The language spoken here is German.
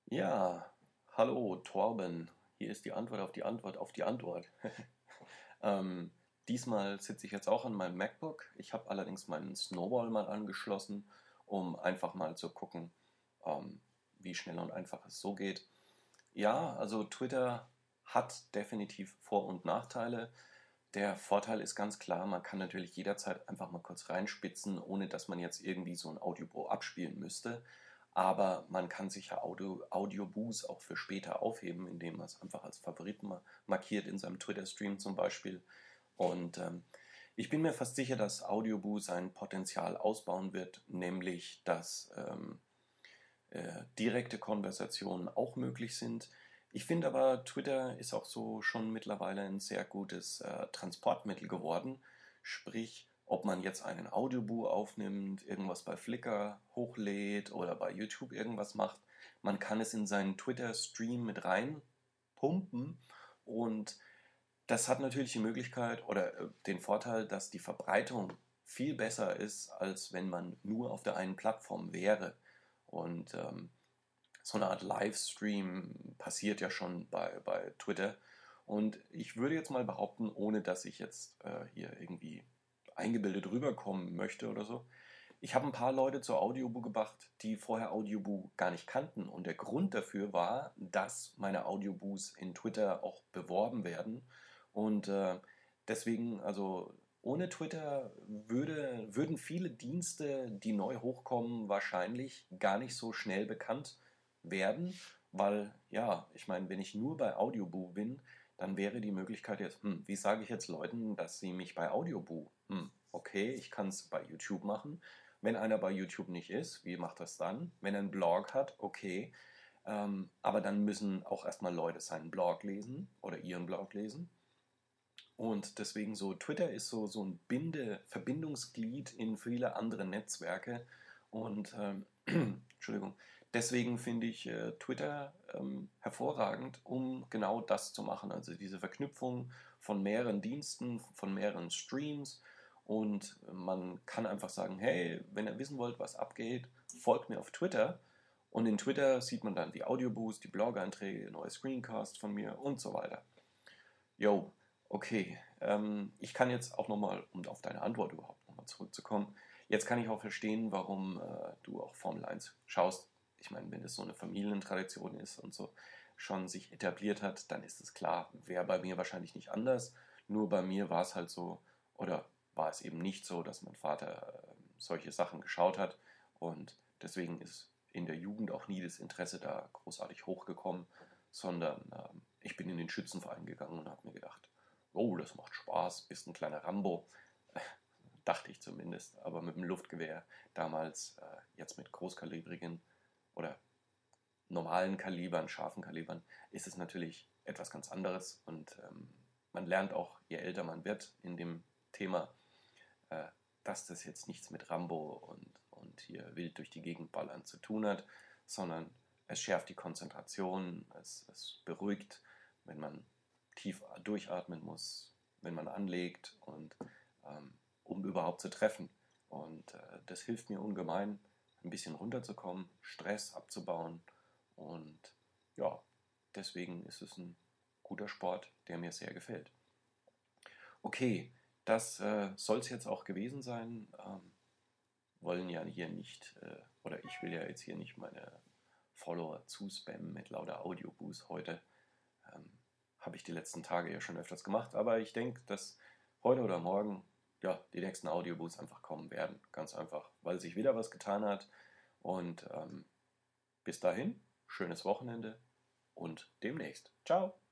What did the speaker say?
Ja, hallo Torben. Hier ist die Antwort auf die Antwort auf die Antwort. ähm, Diesmal sitze ich jetzt auch an meinem MacBook. Ich habe allerdings meinen Snowball mal angeschlossen, um einfach mal zu gucken, ähm, wie schnell und einfach es so geht. Ja, also Twitter hat definitiv Vor- und Nachteile. Der Vorteil ist ganz klar, man kann natürlich jederzeit einfach mal kurz reinspitzen, ohne dass man jetzt irgendwie so ein Audiobro abspielen müsste. Aber man kann sich ja Audioboos auch für später aufheben, indem man es einfach als Favorit markiert in seinem Twitter-Stream zum Beispiel. Und ich bin mir fast sicher, dass Audioboo sein Potenzial ausbauen wird, nämlich dass direkte Konversationen auch möglich sind. Ich finde aber, Twitter ist auch so schon mittlerweile ein sehr gutes Transportmittel geworden. Sprich, ob man jetzt einen Audioboo aufnimmt, irgendwas bei Flickr hochlädt oder bei YouTube irgendwas macht, man kann es in seinen Twitter-Stream mit rein pumpen und das hat natürlich die Möglichkeit oder den Vorteil, dass die Verbreitung viel besser ist, als wenn man nur auf der einen Plattform wäre. Und so eine Art Livestream passiert ja schon bei Twitter. Und ich würde jetzt mal behaupten, ohne dass ich jetzt hier irgendwie eingebildet rüberkommen möchte oder so, ich habe ein paar Leute zur Audioboo gebracht, die vorher Audioboo gar nicht kannten. Und der Grund dafür war, dass meine Audioboos in Twitter auch beworben werden. Und deswegen, also ohne Twitter würden viele Dienste, die neu hochkommen, wahrscheinlich gar nicht so schnell bekannt werden. Weil, ja, ich meine, wenn ich nur bei Audioboo bin, dann wäre die Möglichkeit jetzt, wie sage ich jetzt Leuten, dass sie mich bei Audioboo, okay, ich kann es bei YouTube machen. Wenn einer bei YouTube nicht ist, wie macht das dann? Wenn er einen Blog hat, okay. Aber dann müssen auch erstmal Leute seinen Blog lesen oder ihren Blog lesen. Und deswegen so, Twitter ist so ein Verbindungsglied in viele andere Netzwerke. Und Entschuldigung, deswegen finde ich Twitter hervorragend, um genau das zu machen. Also diese Verknüpfung von mehreren Diensten, von mehreren Streams. Und man kann einfach sagen, hey, wenn ihr wissen wollt, was abgeht, folgt mir auf Twitter. Und in Twitter sieht man dann die Audioboost, die Blog-Einträge, neue Screencasts von mir und so weiter. Jo, okay. Ich kann jetzt auch nochmal, um auf deine Antwort überhaupt nochmal zurückzukommen, jetzt kann ich auch verstehen, warum du auch Formel 1 schaust. Ich meine, wenn das so eine Familientradition ist und so schon sich etabliert hat, dann ist es klar, wäre bei mir wahrscheinlich nicht anders. Nur bei mir war es halt so, oder war es eben nicht so, dass mein Vater solche Sachen geschaut hat. Und deswegen ist in der Jugend auch nie das Interesse da großartig hochgekommen, sondern ich bin in den Schützenverein gegangen und habe mir gedacht, oh, das macht Spaß, bist ein kleiner Rambo, dachte ich zumindest, aber mit dem Luftgewehr damals, jetzt mit großkalibrigen oder normalen Kalibern, scharfen Kalibern, ist es natürlich etwas ganz anderes und man lernt auch, je älter man wird in dem Thema, äh, dass das jetzt nichts mit Rambo und hier wild durch die Gegend ballern zu tun hat, sondern es schärft die Konzentration, es beruhigt, wenn man tief durchatmen muss, wenn man anlegt und um überhaupt zu treffen. Und das hilft mir ungemein, ein bisschen runterzukommen, Stress abzubauen und ja, deswegen ist es ein guter Sport, der mir sehr gefällt. Okay, das soll es jetzt auch gewesen sein. Wollen ja hier nicht, oder ich will ja jetzt hier nicht meine Follower zuspammen mit lauter Audioboos heute. Ähm, Habe ich die letzten Tage ja schon öfters gemacht, aber ich denke, dass heute oder morgen ja die nächsten Audioboos einfach kommen werden. Ganz einfach, weil sich wieder was getan hat. Und bis dahin, schönes Wochenende und demnächst. Ciao!